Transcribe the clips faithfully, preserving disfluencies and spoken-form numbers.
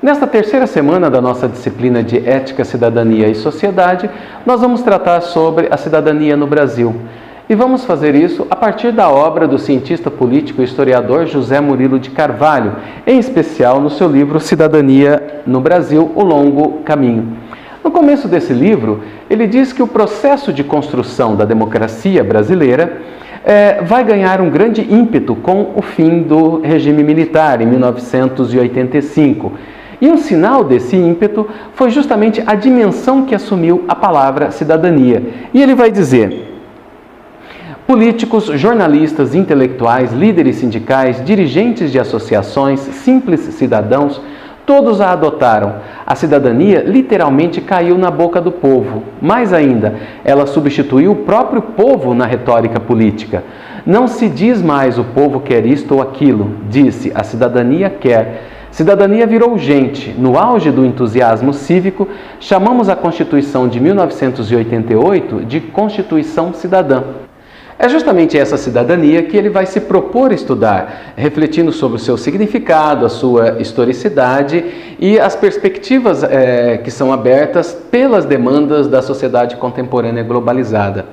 Nesta terceira semana da nossa disciplina de Ética, Cidadania e Sociedade, nós vamos tratar sobre a cidadania no Brasil. E vamos fazer isso a partir da obra do cientista político e historiador José Murilo de Carvalho, em especial no seu livro Cidadania no Brasil, O Longo Caminho. No começo desse livro, ele diz que o processo de construção da democracia brasileira é, vai ganhar um grande ímpeto com o fim do regime militar, em mil novecentos e oitenta e cinco. E um sinal desse ímpeto foi justamente a dimensão que assumiu a palavra cidadania. E ele vai dizer: políticos, jornalistas, intelectuais, líderes sindicais, dirigentes de associações, simples cidadãos, todos a adotaram. A cidadania literalmente caiu na boca do povo. Mais ainda, ela substituiu o próprio povo na retórica política. Não se diz mais o povo quer isto ou aquilo, disse a cidadania quer. Cidadania virou gente. No auge do entusiasmo cívico, chamamos a Constituição de mil novecentos e oitenta e oito de Constituição Cidadã. É justamente essa cidadania que ele vai se propor estudar, refletindo sobre o seu significado, a sua historicidade e as perspectivas é, que são abertas pelas demandas da sociedade contemporânea globalizada.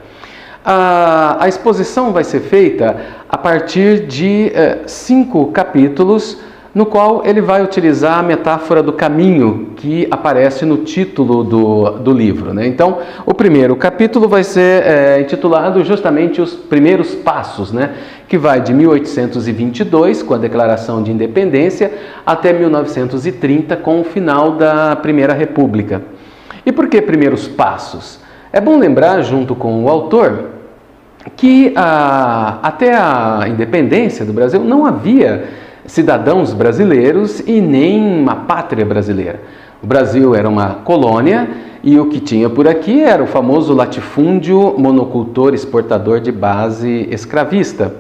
A, a exposição vai ser feita a partir de é, cinco capítulos, no qual ele vai utilizar a metáfora do caminho que aparece no título do, do livro, né? Então, o primeiro capítulo vai ser é, intitulado justamente Os Primeiros Passos, né? Que vai de mil oitocentos e vinte e dois, com a Declaração de Independência, até mil novecentos e trinta, com o final da Primeira República. E por que primeiros passos? É bom lembrar, junto com o autor, que a, até a independência do Brasil não havia cidadãos brasileiros e nem uma pátria brasileira. O Brasil era uma colônia e o que tinha por aqui era o famoso latifúndio monocultor exportador de base escravista.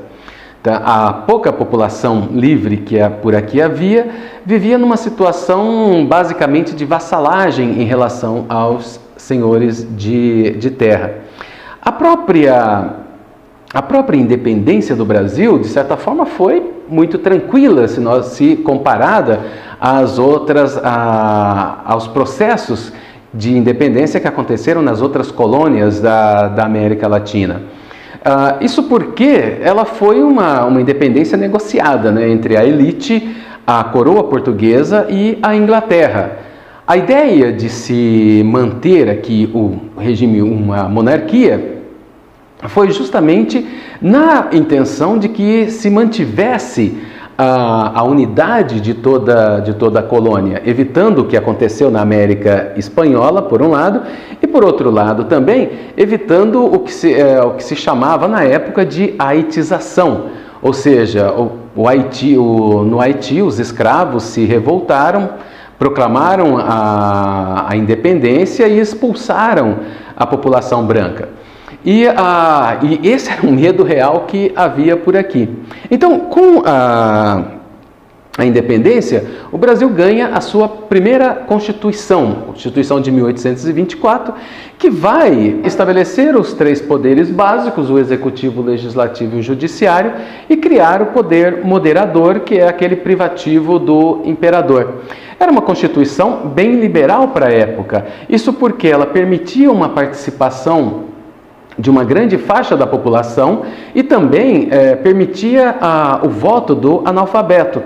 A pouca população livre que por aqui havia vivia numa situação basicamente de vassalagem em relação aos senhores de, de terra. A própria A própria independência do Brasil, de certa forma, foi muito tranquila, se, nós, se comparada às outras, a, aos processos de independência que aconteceram nas outras colônias da, da América Latina. Uh, isso porque ela foi uma, uma independência negociada, né, entre a elite, a coroa portuguesa e a Inglaterra. A ideia de se manter aqui o regime, uma monarquia, foi justamente na intenção de que se mantivesse a, a unidade de toda, de toda a colônia, evitando o que aconteceu na América Espanhola, por um lado, e por outro lado também, evitando o que se, é, o que se chamava na época de haitização, ou seja, o, o Haiti, o, no Haiti os escravos se revoltaram, proclamaram a, a independência e expulsaram a população branca. E, a, e esse era um medo real que havia por aqui. Então, com a, a independência, o Brasil ganha a sua primeira Constituição, Constituição de mil oitocentos e vinte e quatro, que vai estabelecer os três poderes básicos, o Executivo, o Legislativo e o Judiciário, e criar o poder moderador, que é aquele privativo do imperador. Era uma Constituição bem liberal para a época, isso porque ela permitia uma participação de uma grande faixa da população e também é, permitia a, o voto do analfabeto.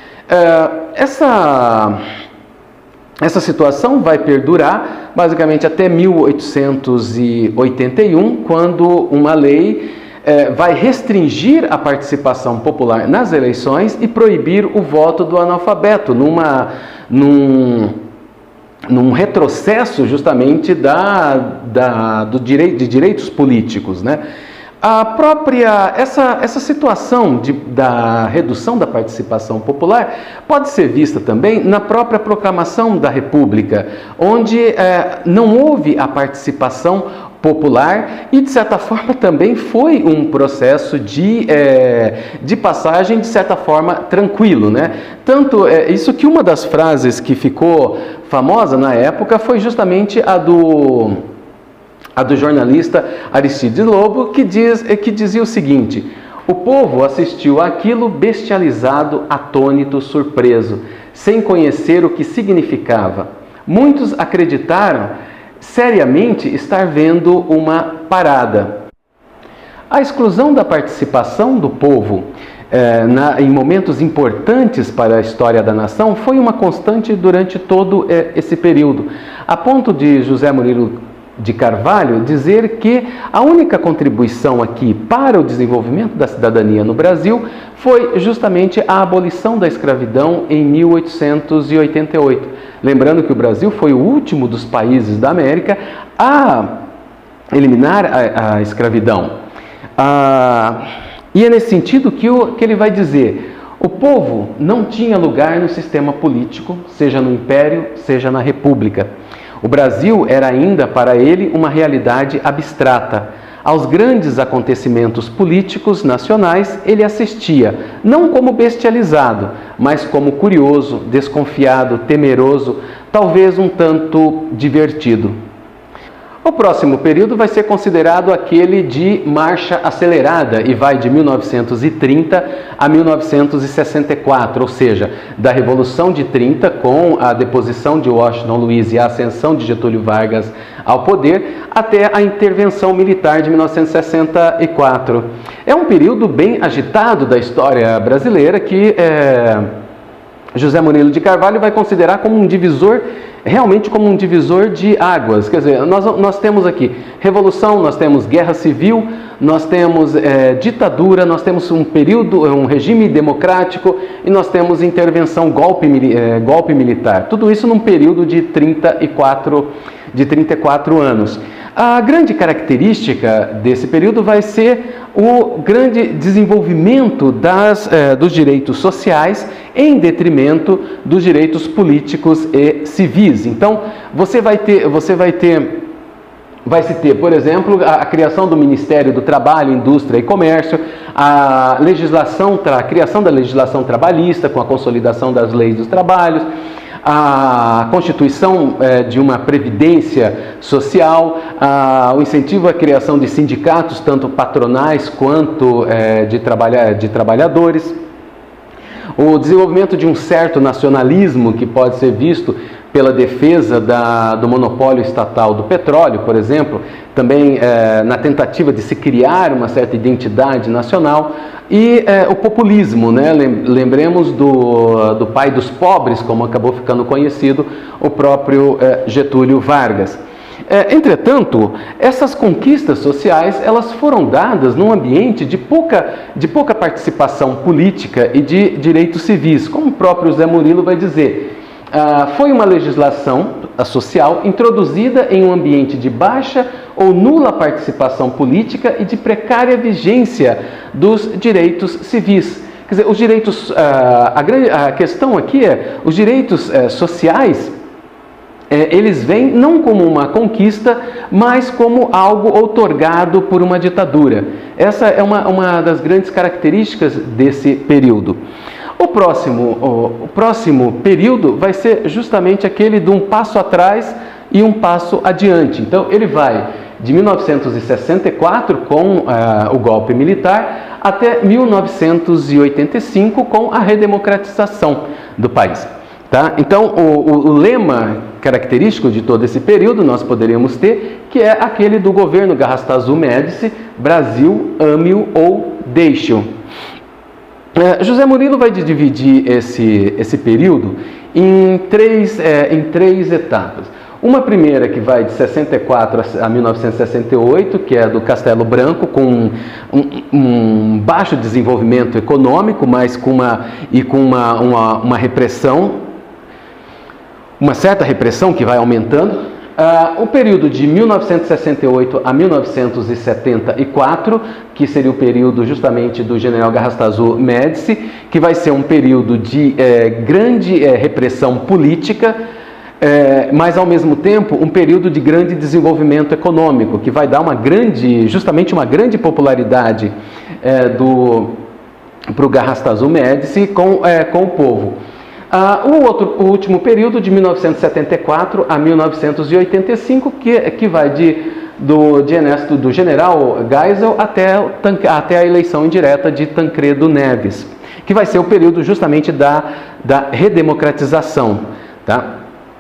É, essa, essa situação vai perdurar basicamente até mil oitocentos e oitenta e um, quando uma lei é, vai restringir a participação popular nas eleições e proibir o voto do analfabeto, numa... num, num retrocesso justamente da, da, do direito, de direitos políticos, né? A própria, essa, essa situação de, da redução da participação popular pode ser vista também na própria proclamação da República, onde é, não houve a participação popular e, de certa forma, também foi um processo de, é, de passagem, de certa forma, tranquilo, né? Tanto é isso que uma das frases que ficou famosa na época foi justamente a do, a do jornalista Aristides Lobo, que, diz, que dizia o seguinte: O povo assistiu àquilo bestializado, atônito, surpreso, sem conhecer o que significava. Muitos acreditaram seriamente estar vendo uma parada. A exclusão da participação do povo eh, na, em momentos importantes para a história da nação foi uma constante durante todo eh, esse período, a ponto de José Murilo de Carvalho dizer que a única contribuição aqui para o desenvolvimento da cidadania no Brasil foi justamente a abolição da escravidão em mil oitocentos e oitenta e oito. Lembrando que o Brasil foi o último dos países da América a eliminar a, a escravidão. Ah, e é nesse sentido que, o, que ele vai dizer: o povo não tinha lugar no sistema político, seja no Império, seja na República. O Brasil era ainda para ele uma realidade abstrata. Aos grandes acontecimentos políticos nacionais ele assistia, não como bestializado, mas como curioso, desconfiado, temeroso, talvez um tanto divertido. O próximo período vai ser considerado aquele de marcha acelerada e vai de mil novecentos e trinta a mil novecentos e sessenta e quatro, ou seja, da Revolução de trinta, com a deposição de Washington Luiz e a ascensão de Getúlio Vargas ao poder, até a intervenção militar de mil novecentos e sessenta e quatro. É um período bem agitado da história brasileira que é, José Murilo de Carvalho vai considerar como um divisor, realmente como um divisor de águas. Quer dizer, nós, nós temos aqui revolução, nós temos guerra civil, nós temos é, ditadura, nós temos um período, um regime democrático e nós temos intervenção, golpe, é, golpe militar. Tudo isso num período de trinta e quatro, de trinta e quatro anos. A grande característica desse período vai ser o grande desenvolvimento das, eh, dos direitos sociais em detrimento dos direitos políticos e civis. Então, você vai ter, você vai ter, vai se ter, por exemplo, a, a criação do Ministério do Trabalho, Indústria e Comércio, a legislação, a criação da legislação trabalhista com a consolidação das leis dos trabalhos, a constituição eh, de uma previdência social, a, o incentivo à criação de sindicatos, tanto patronais quanto eh, de, trabalha, de trabalhadores, o desenvolvimento de um certo nacionalismo que pode ser visto pela defesa da, do monopólio estatal do petróleo, por exemplo, também eh, na tentativa de se criar uma certa identidade nacional, e eh, o populismo, né? Lembremos do, do pai dos pobres, como acabou ficando conhecido, o próprio eh, Getúlio Vargas. É, entretanto, essas conquistas sociais elas foram dadas num ambiente de pouca, de pouca participação política e de direitos civis, como o próprio Zé Murilo vai dizer. Ah, foi uma legislação social introduzida em um ambiente de baixa ou nula participação política e de precária vigência dos direitos civis. Quer dizer, os direitos, ah, a, grande, a questão aqui é, os direitos eh, sociais, eh, eles vêm não como uma conquista, mas como algo outorgado por uma ditadura. Essa é uma, uma das grandes características desse período. O próximo, o, o próximo período vai ser justamente aquele de um passo atrás e um passo adiante. Então, ele vai de mil novecentos e sessenta e quatro, com uh, o golpe militar, até mil novecentos e oitenta e cinco, com a redemocratização do país. Tá? Então, o, o, o lema característico de todo esse período nós poderíamos ter, que é aquele do governo Garrastazu Médici: Brasil, ame-o ou deixe-o. É, José Murilo vai dividir esse, esse período em três, é, em três etapas. Uma primeira que vai de sessenta e quatro a mil novecentos e sessenta e oito, que é do Castelo Branco, com um, um, um baixo desenvolvimento econômico, mas com uma, e com uma, uma, uma repressão, uma certa repressão que vai aumentando. Uh, o período de mil novecentos e sessenta e oito a mil novecentos e setenta e quatro, que seria o período justamente do general Garrastazu Médici, que vai ser um período de eh, grande eh, repressão política, eh, mas ao mesmo tempo um período de grande desenvolvimento econômico, que vai dar uma grande, justamente uma grande popularidade eh, do para o Garrastazu Médici com, eh, com o povo. Uh, o, outro, o último período, de mil novecentos e setenta e quatro a mil novecentos e oitenta e cinco, que, que vai de do, de Ernesto, do general Geisel até, até a eleição indireta de Tancredo Neves, que vai ser o período justamente da, da redemocratização. Tá?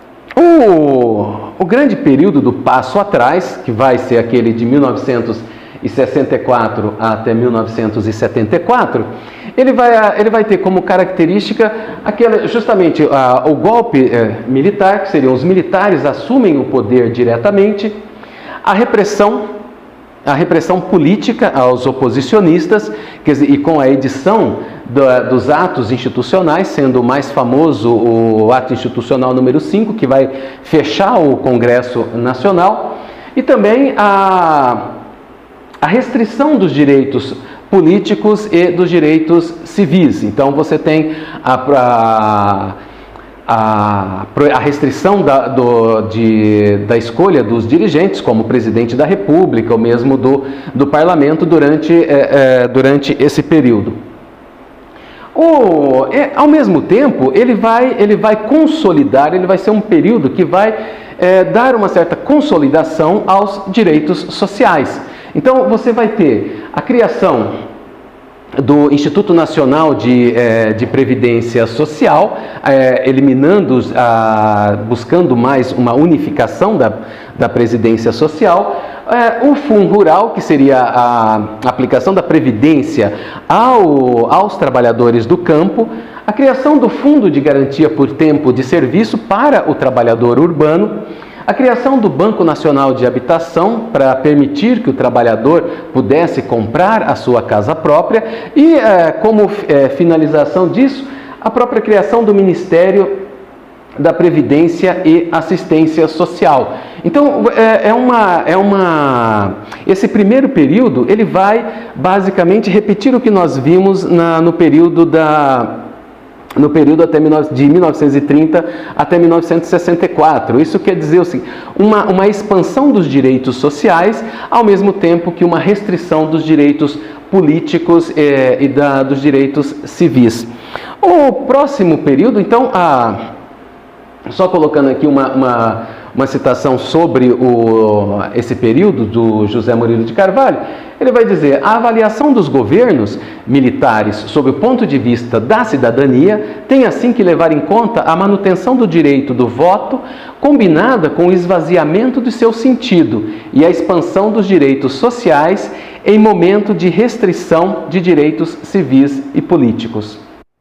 O, o grande período do passo atrás, que vai ser aquele de mil novecentos e sessenta e quatro até mil novecentos e setenta e quatro, ele vai, ele vai ter como característica aquela, justamente a, o golpe é, militar, que seriam os militares assumem o poder diretamente, a repressão, a repressão política aos oposicionistas, quer dizer, e com a edição do, dos atos institucionais, sendo o mais famoso o ato institucional número cinco, que vai fechar o Congresso Nacional, e também a, a restrição dos direitos políticos e dos direitos civis. Então você tem a, a, a, a restrição da, do, de, da escolha dos dirigentes, como presidente da República, ou mesmo do, do parlamento, durante, é, é, durante esse período. O, é, ao mesmo tempo, ele vai, ele vai consolidar, ele vai ser um período que vai é, dar uma certa consolidação aos direitos sociais. Então, você vai ter a criação do Instituto Nacional de, eh, de Previdência Social, eh, eliminando, a, buscando mais uma unificação da, da Previdência Social, eh, o Fundo Rural, que seria a aplicação da Previdência ao, aos trabalhadores do campo, a criação do Fundo de Garantia por Tempo de Serviço para o trabalhador urbano, a criação do Banco Nacional de Habitação para permitir que o trabalhador pudesse comprar a sua casa própria e, eh, como eh, finalização disso, a própria criação do Ministério da Previdência e Assistência Social. Então, é, é uma, é uma, esse primeiro período, ele vai basicamente repetir o que nós vimos na, no período da... no período até de mil novecentos e trinta até mil novecentos e sessenta e quatro. Isso quer dizer assim, uma, uma expansão dos direitos sociais, ao mesmo tempo que uma restrição dos direitos políticos eh, e da, dos direitos civis. O próximo período, então, a, só colocando aqui uma, uma, uma citação sobre o, esse período do José Murilo de Carvalho, ele vai dizer: a avaliação dos governos militares sob o ponto de vista da cidadania tem assim que levar em conta a manutenção do direito do voto, combinada com o esvaziamento de seu sentido e a expansão dos direitos sociais em momento de restrição de direitos civis e políticos.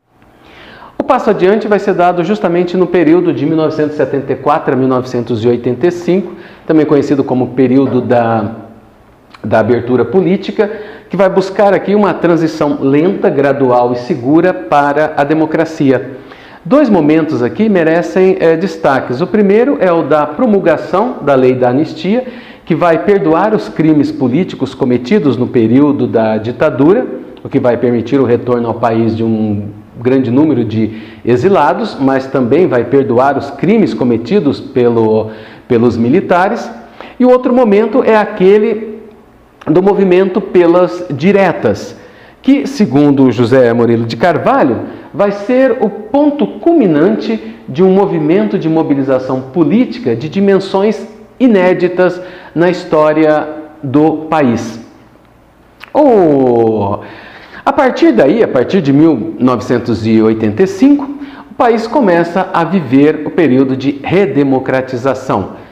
O passo adiante vai ser dado justamente no período de mil novecentos e setenta e quatro a mil novecentos e oitenta e cinco, também conhecido como período da da abertura política, que vai buscar aqui uma transição lenta, gradual e segura para a democracia. Dois momentos aqui merecem é, destaques. O primeiro é o da promulgação da lei da anistia, que vai perdoar os crimes políticos cometidos no período da ditadura, o que vai permitir o retorno ao país de um grande número de exilados, mas também vai perdoar os crimes cometidos pelo, pelos militares. E o outro momento é aquele do movimento pelas diretas, que, segundo José Murilo de Carvalho, vai ser o ponto culminante de um movimento de mobilização política de dimensões inéditas na história do país. Oh, a partir daí, a partir de mil novecentos e oitenta e cinco, o país começa a viver o período de redemocratização.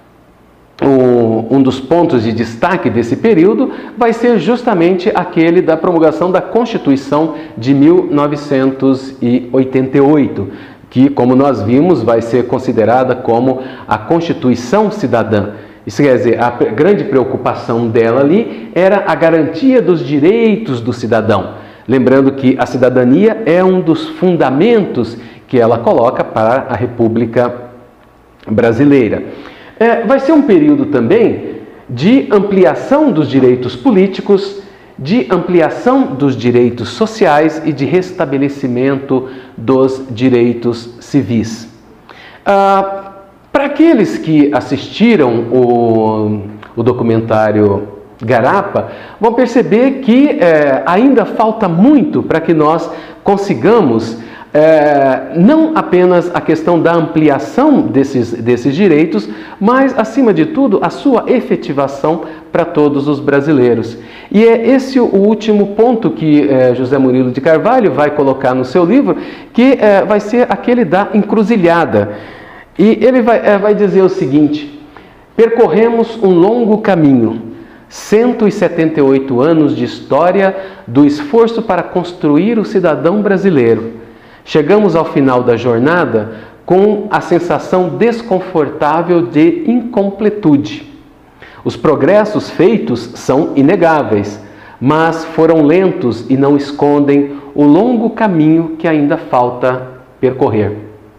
Um dos pontos de destaque desse período vai ser justamente aquele da promulgação da Constituição de mil novecentos e oitenta e oito, que, como nós vimos, vai ser considerada como a Constituição Cidadã. Isso quer dizer, a grande preocupação dela ali era a garantia dos direitos do cidadão. Lembrando que a cidadania é um dos fundamentos que ela coloca para a República Brasileira. É, vai ser um período também de ampliação dos direitos políticos, de ampliação dos direitos sociais e de restabelecimento dos direitos civis. Ah, para aqueles que assistiram o, o documentário Garapa, vão perceber que é, ainda falta muito para que nós consigamos É, não apenas a questão da ampliação desses, desses direitos, mas, acima de tudo, a sua efetivação para todos os brasileiros. E é esse o último ponto que é, José Murilo de Carvalho vai colocar no seu livro, que é, vai ser aquele da encruzilhada. E ele vai, é, vai dizer o seguinte: percorremos um longo caminho, cento e setenta e oito anos de história do esforço para construir o cidadão brasileiro. Chegamos ao final da jornada com a sensação desconfortável de incompletude. Os progressos feitos são inegáveis, mas foram lentos e não escondem o longo caminho que ainda falta percorrer.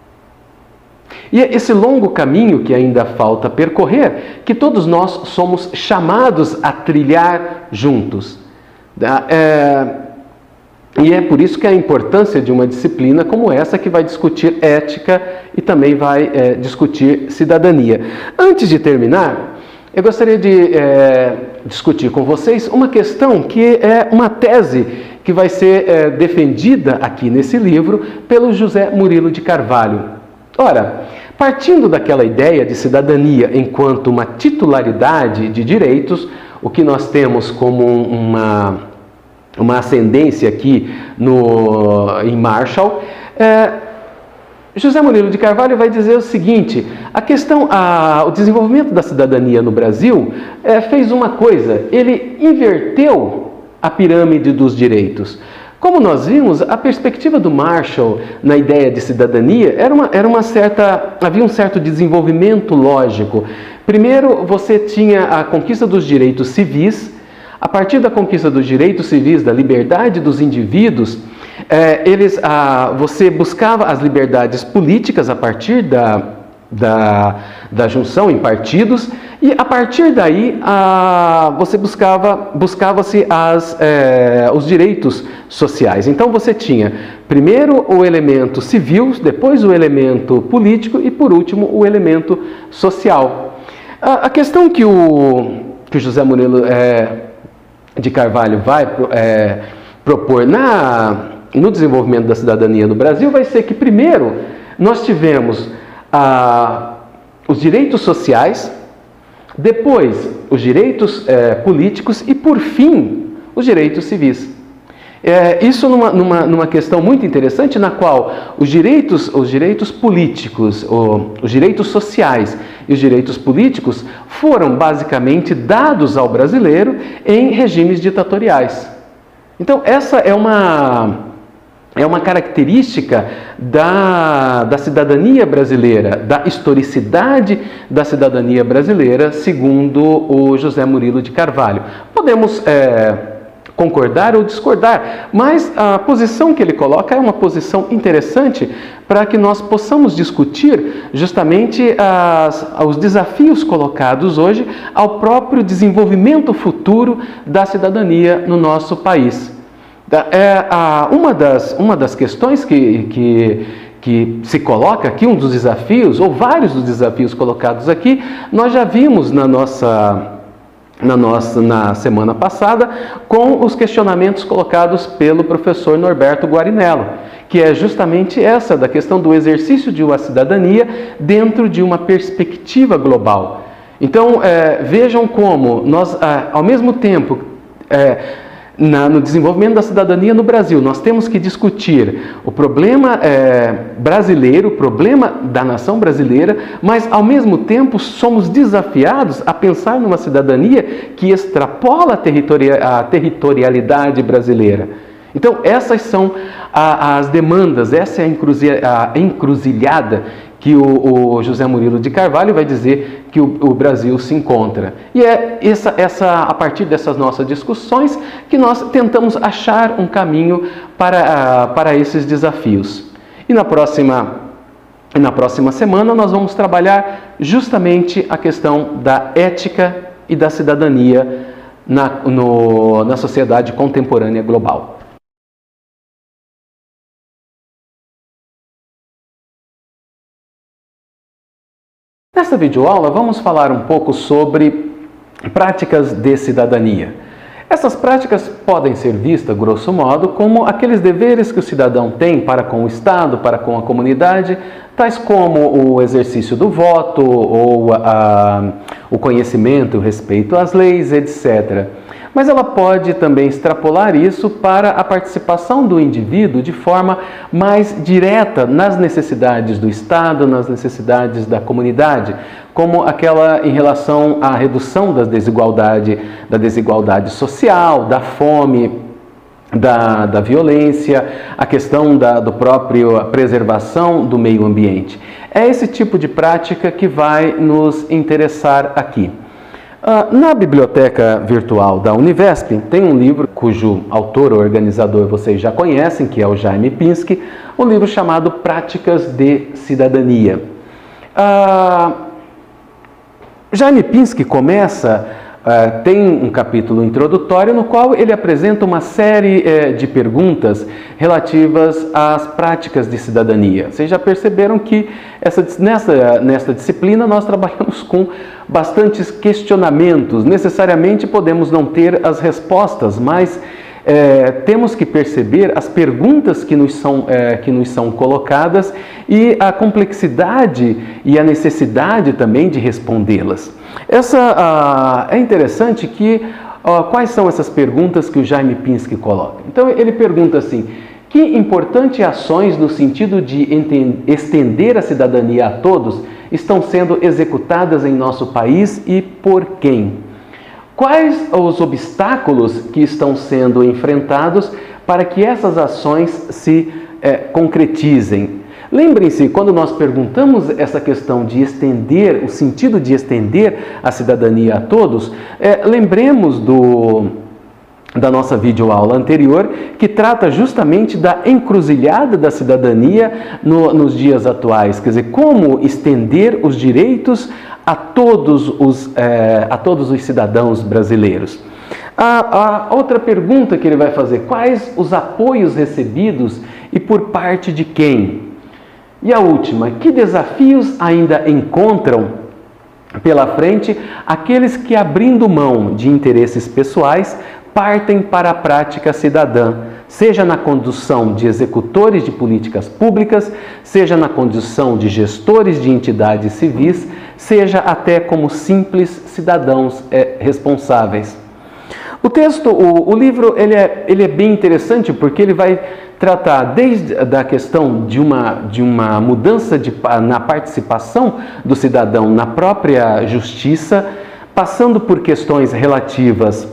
E é esse longo caminho que ainda falta percorrer que todos nós somos chamados a trilhar juntos. É... E é por isso que a importância de uma disciplina como essa, que vai discutir ética e também vai é, discutir cidadania. Antes de terminar, eu gostaria de é, discutir com vocês uma questão que é uma tese que vai ser é, defendida aqui nesse livro pelo José Murilo de Carvalho. Ora, partindo daquela ideia de cidadania enquanto uma titularidade de direitos, o que nós temos como uma... uma ascendência aqui no, em Marshall, é, José Murilo de Carvalho vai dizer o seguinte: a questão, a, o desenvolvimento da cidadania no Brasil é, fez uma coisa, ele inverteu a pirâmide dos direitos. Como nós vimos, a perspectiva do Marshall na ideia de cidadania era uma, era uma certa, havia um certo desenvolvimento lógico. Primeiro, você tinha a conquista dos direitos civis. A partir da conquista dos direitos civis, da liberdade dos indivíduos, é, eles, ah, você buscava as liberdades políticas a partir da, da, da junção em partidos, e a partir daí ah, você buscava, buscava-se as, é, os direitos sociais. Então você tinha primeiro o elemento civil, depois o elemento político e por último o elemento social. A, a questão que o, que o José Murilo é, de Carvalho vai é, propor na, no desenvolvimento da cidadania no Brasil vai ser que, primeiro, nós tivemos ah, os direitos sociais, depois os direitos é, políticos e, por fim, os direitos civis. É, isso numa, numa, numa questão muito interessante, na qual os direitos, os direitos políticos, o, os direitos sociais e os direitos políticos foram basicamente dados ao brasileiro em regimes ditatoriais. Então, essa é uma, é uma característica da, da cidadania brasileira, da historicidade da cidadania brasileira, segundo o José Murilo de Carvalho. Podemos É, concordar ou discordar, mas a posição que ele coloca é uma posição interessante para que nós possamos discutir justamente as, os desafios colocados hoje ao próprio desenvolvimento futuro da cidadania no nosso país. É, a, uma, das, uma das questões que, que, que se coloca aqui, um dos desafios, ou vários dos desafios colocados aqui, nós já vimos na nossa... Na, nossa, na semana passada, com os questionamentos colocados pelo professor Norberto Guarinello, que é justamente essa da questão do exercício de uma cidadania dentro de uma perspectiva global. Então, é, vejam como nós, é, ao mesmo tempo, é, na, no desenvolvimento da cidadania no Brasil, nós temos que discutir o problema é, brasileiro, o problema da nação brasileira, mas ao mesmo tempo somos desafiados a pensar numa cidadania que extrapola a, territoria, a territorialidade brasileira. Então essas são a, as demandas, essa é a encruzilhada que o, o José Murilo de Carvalho vai dizer que o, o Brasil se encontra. E é essa, essa, a partir dessas nossas discussões que nós tentamos achar um caminho para, para esses desafios. E na próxima, na próxima semana nós vamos trabalhar justamente a questão da ética e da cidadania na, no, na sociedade contemporânea global. Nessa videoaula vamos falar um pouco sobre práticas de cidadania. Essas práticas podem ser vistas, grosso modo, como aqueles deveres que o cidadão tem para com o Estado, para com a comunidade, tais como o exercício do voto, ou a, o conhecimento, o respeito às leis, etcétera. Mas ela pode também extrapolar isso para a participação do indivíduo de forma mais direta nas necessidades do Estado, nas necessidades da comunidade, como aquela em relação à redução da desigualdade, da desigualdade social, da fome, da, da violência, a questão da do próprio a preservação do meio ambiente. É esse tipo de prática que vai nos interessar aqui. Na biblioteca virtual da Univesp tem um livro cujo autor ou organizador vocês já conhecem, que é o Jaime Pinsky, um livro chamado Práticas de Cidadania. Uh, Jaime Pinsky começa, uh, tem um capítulo introdutório no qual ele apresenta uma série uh, de perguntas relativas às práticas de cidadania. Vocês já perceberam que essa, nessa, nessa disciplina nós trabalhamos com bastantes questionamentos. Necessariamente podemos não ter as respostas, mas é, temos que perceber as perguntas que nos, são, é, que nos são colocadas e a complexidade e a necessidade também de respondê-las. Essa, a, é interessante que a, quais são essas perguntas que o Jaime Pinsky coloca. Então ele pergunta assim: que importantes ações no sentido de estender a cidadania a todos estão sendo executadas em nosso país e por quem? Quais os obstáculos que estão sendo enfrentados para que essas ações se é, concretizem? Lembrem-se, quando nós perguntamos essa questão de estender, o sentido de estender a cidadania a todos, é, lembremos do... da nossa videoaula anterior, que trata justamente da encruzilhada da cidadania no, nos dias atuais, quer dizer, como estender os direitos a todos os, é, a todos os cidadãos brasileiros. A, a outra pergunta que ele vai fazer: quais os apoios recebidos e por parte de quem? E a última: que desafios ainda encontram pela frente aqueles que, abrindo mão de interesses pessoais, partem para a prática cidadã, seja na condução de executores de políticas públicas, seja na condução de gestores de entidades civis, seja até como simples cidadãos é, responsáveis. O texto, o, o livro, ele é, ele é bem interessante porque ele vai tratar desde da questão de uma, de uma mudança de, na participação do cidadão na própria justiça, passando por questões relativas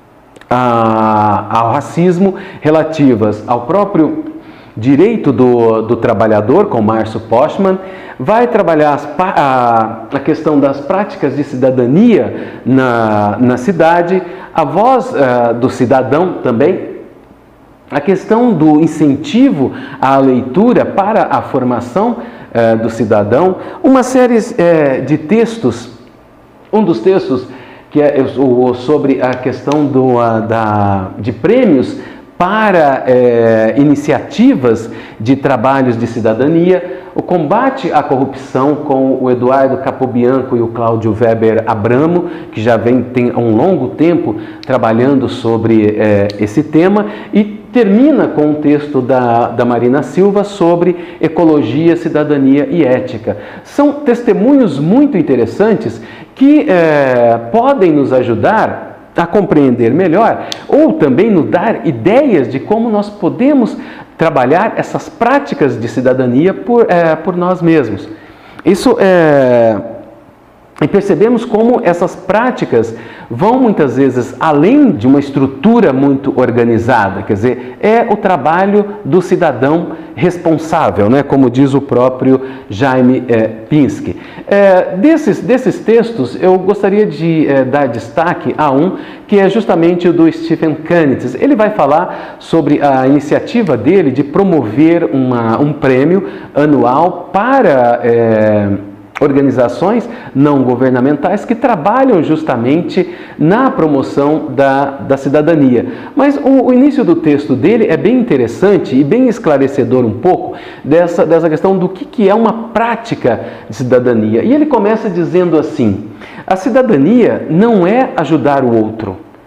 ao racismo, relativas ao próprio direito do, do trabalhador, com Márcio Postman, vai trabalhar as, a, a questão das práticas de cidadania na, na cidade, a voz uh, do cidadão também, a questão do incentivo à leitura para a formação uh, do cidadão, uma série uh, de textos, um dos textos que é o, sobre a questão do, a, da, de prêmios para é, iniciativas de trabalhos de cidadania, o combate à corrupção, com o Eduardo Capobianco e o Cláudio Weber Abramo, que já vem tem um longo tempo trabalhando sobre é, esse tema, e termina com um texto da, da Marina Silva sobre ecologia, cidadania e ética. São testemunhos muito interessantes que é, podem nos ajudar a compreender melhor, ou também nos dar ideias de como nós podemos trabalhar essas práticas de cidadania por, é, por nós mesmos. Isso é... E percebemos como essas práticas vão muitas vezes além de uma estrutura muito organizada, quer dizer, é o trabalho do cidadão responsável, né? Como diz o próprio Jaime é, Pinsky. É, desses, desses textos, eu gostaria de é, dar destaque a um, que é justamente o do Stephen Canitz. Ele vai falar sobre a iniciativa dele de promover uma, um prêmio anual para... É, organizações não governamentais que trabalham justamente na promoção da, da cidadania. Mas o, o início do texto dele é bem interessante e bem esclarecedor um pouco dessa, dessa questão do que, que é uma prática de cidadania. E ele começa dizendo assim: a cidadania não é ajudar o outro,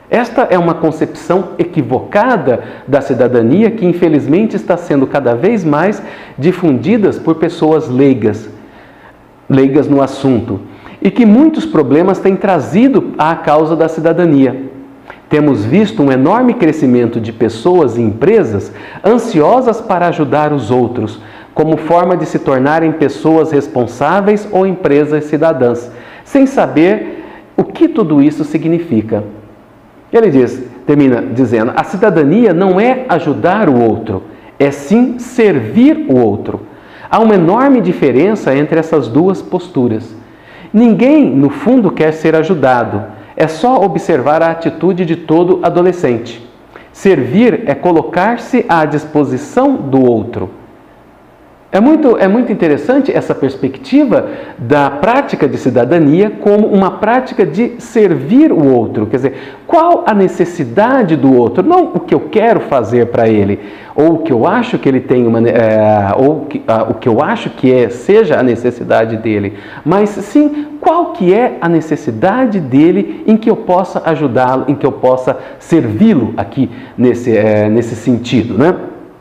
Esta é uma concepção equivocada da cidadania que, infelizmente, está sendo cada vez mais difundida por pessoas leigas, leigas no assunto, e que muitos problemas têm trazido à causa da cidadania. Temos visto um enorme crescimento de pessoas e empresas ansiosas para ajudar os outros, como forma de se tornarem pessoas responsáveis ou empresas cidadãs, sem saber o que tudo isso significa. Ele diz, termina dizendo, a cidadania não é ajudar o outro, é sim servir o outro. Há uma enorme diferença entre essas duas posturas. Ninguém, no fundo, quer ser ajudado. É só observar a atitude de todo adolescente. Servir é colocar-se à disposição do outro. É muito, é muito interessante essa perspectiva da prática de cidadania como uma prática de servir o outro. Quer dizer, qual a necessidade do outro? Não o que eu quero fazer para ele, ou o que eu acho que ele tem, uma, é, ou que, ah, o que eu acho que é, seja a necessidade dele, mas sim qual que é a necessidade dele em que eu possa ajudá-lo, em que eu possa servi-lo aqui nesse, é, nesse sentido, né?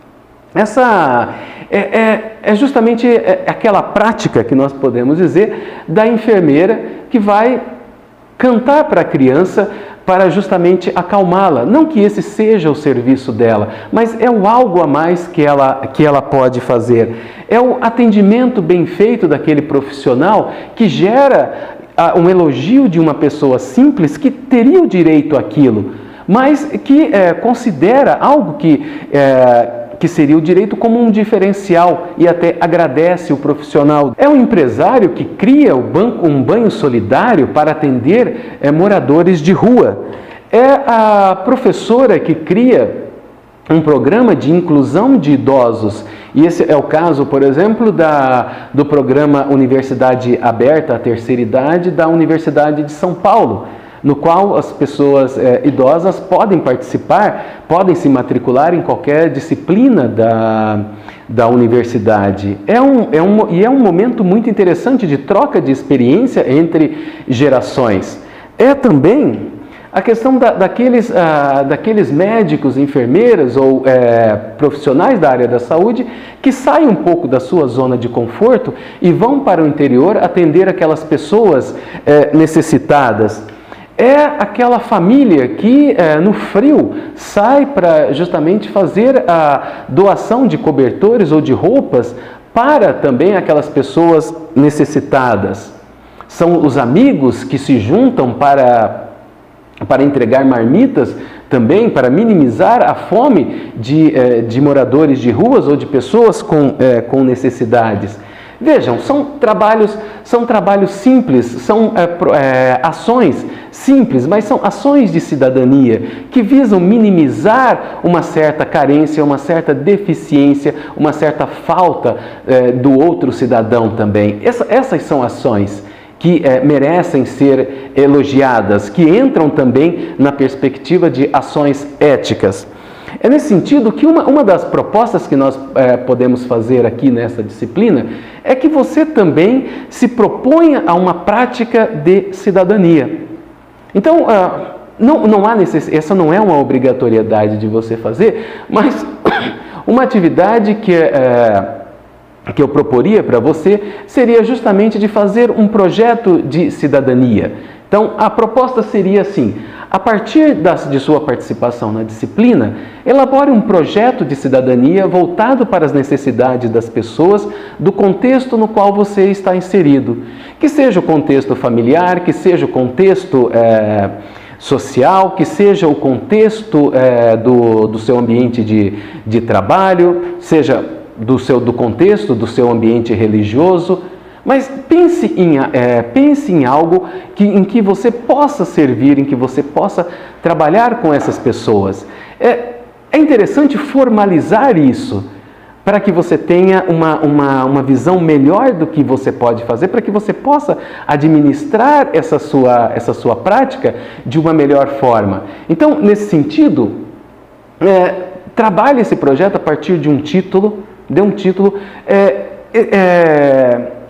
Essa é, é, é justamente aquela prática que nós podemos dizer da enfermeira que vai cantar para a criança para justamente acalmá-la. Não que esse seja o serviço dela, mas é o algo a mais que ela, que ela pode fazer. É o atendimento bem feito daquele profissional que gera um elogio de uma pessoa simples que teria o direito àquilo, mas que é, considera algo que... É, que seria o direito como um diferencial e até agradece o profissional. É um empresário que cria o banco, um banho solidário para atender é, moradores de rua. É a professora que cria um programa de inclusão de idosos. E esse é o caso, por exemplo, da, do programa Universidade Aberta à Terceira Idade da Universidade de São Paulo, no qual as pessoas é, idosas podem participar, podem se matricular em qualquer disciplina da, da universidade. É um, é um, e é um momento muito interessante de troca de experiência entre gerações. É também a questão da, daqueles, ah, daqueles médicos, enfermeiras ou é, profissionais da área da saúde que saem um pouco da sua zona de conforto e vão para o interior atender aquelas pessoas é, necessitadas. É aquela família que, é, no frio, sai para justamente fazer a doação de cobertores ou de roupas para também aquelas pessoas necessitadas. São os amigos que se juntam para, para entregar marmitas também, para minimizar a fome de, é, de moradores de ruas ou de pessoas com, é, com necessidades. Vejam, são trabalhos, são trabalhos simples, são é, é, ações simples, mas são ações de cidadania que visam minimizar uma certa carência, uma certa deficiência, uma certa falta é, do outro cidadão também. Essa, essas são ações que é, merecem ser elogiadas, que entram também na perspectiva de ações éticas. É nesse sentido que uma, uma das propostas que nós é, podemos fazer aqui nessa disciplina é que você também se proponha a uma prática de cidadania. Então, uh, não, não há necess... essa não é uma obrigatoriedade de você fazer, mas uma atividade que, é, que eu proporia para você seria justamente de fazer um projeto de cidadania. Então, a proposta seria assim: a partir das, de sua participação na disciplina, elabore um projeto de cidadania voltado para as necessidades das pessoas do contexto no qual você está inserido. Que seja o contexto familiar, que seja o contexto é, social, que seja o contexto é, do, do seu ambiente de, de trabalho, seja do, seu, do contexto do seu ambiente religioso. Mas pense em, é, pense em algo que, em que você possa servir, em que você possa trabalhar com essas pessoas. É, é interessante formalizar isso para que você tenha uma, uma, uma visão melhor do que você pode fazer, para que você possa administrar essa sua, essa sua prática de uma melhor forma. Então, nesse sentido, é, trabalhe esse projeto a partir de um título, dê um título... É, é,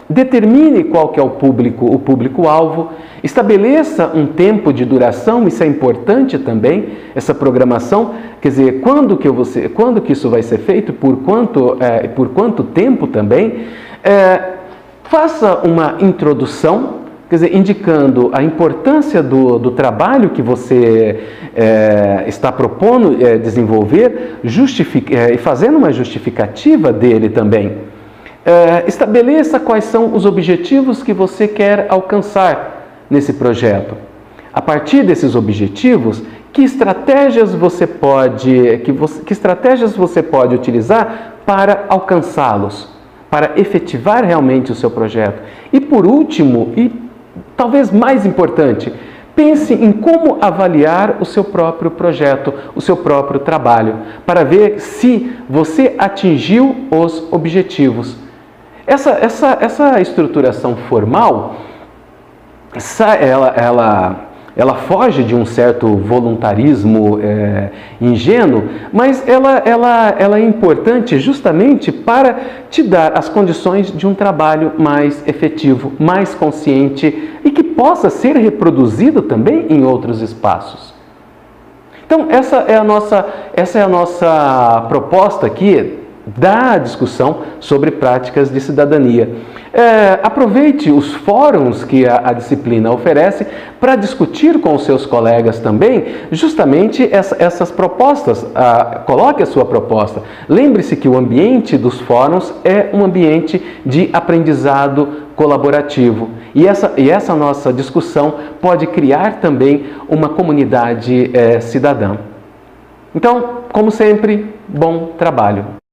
determine qual que é o público, o público-alvo, estabeleça um tempo de duração, isso é importante também, essa programação, quer dizer, quando que, você, quando que isso vai ser feito, por quanto, é, por quanto tempo também. É, faça uma introdução, quer dizer, indicando a importância do, do trabalho que você é, está propondo é, desenvolver, justific, é, e fazendo uma justificativa dele também. É, estabeleça quais são os objetivos que você quer alcançar nesse projeto. A partir desses objetivos, que estratégias você pode, que você, que estratégias você pode utilizar para alcançá-los, para efetivar realmente o seu projeto. E por último, e talvez mais importante, pense em como avaliar o seu próprio projeto, o seu próprio trabalho, para ver se você atingiu os objetivos. Essa, essa, essa estruturação formal, essa, ela, ela, ela foge de um certo voluntarismo é, ingênuo, mas ela, ela, ela é importante justamente para te dar as condições de um trabalho mais efetivo, mais consciente e que possa ser reproduzido também em outros espaços. Então, essa é a nossa, essa é a nossa proposta aqui da discussão sobre práticas de cidadania. É, aproveite os fóruns que a, a disciplina oferece para discutir com os seus colegas também justamente essa, essas propostas. Ah, coloque a sua proposta. Lembre-se que o ambiente dos fóruns é um ambiente de aprendizado colaborativo. E essa, e essa nossa discussão pode criar também uma comunidade é, cidadã. Então, como sempre, bom trabalho.